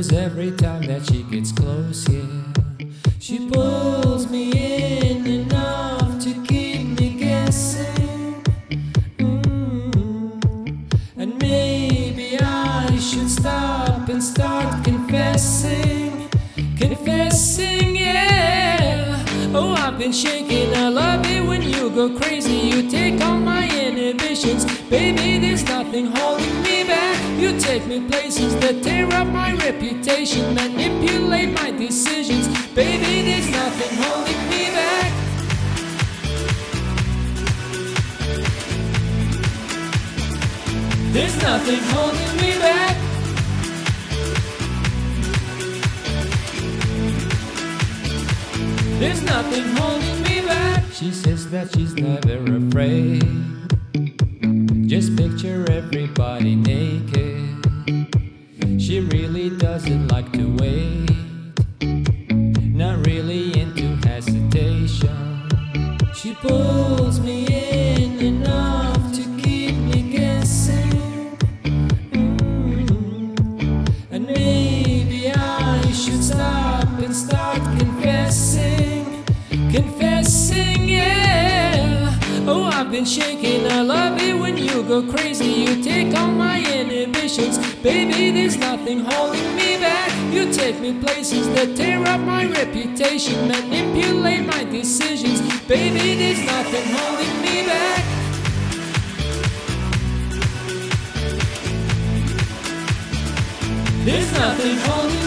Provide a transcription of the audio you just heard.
'cause every time that she gets close, yeah, she pulls me in enough to keep me guessing. And maybe I should stop and start confessing. Confessing, yeah. Oh, I've been shaking. I love it when you go crazy. You take all my inhibitions. Baby, there's nothing holding me back. You take me places that tear up my reputation, manipulate my decisions. Baby, there's nothing holding me back. There's nothing holding me back. There's nothing holding me back. She says that she's never afraid. Just picture everybody naked. She really doesn't like to wait. Not really into hesitation. She pulls me in enough to keep me guessing. And maybe I should stop and start confessing. Confessing, yeah. Oh, I've been shaking. I love it when you go crazy. You take all my inhibitions. Baby, there's nothing holding me back. You take me places that tear up my reputation, manipulate my decisions. Baby, there's nothing holding me back. There's nothing holding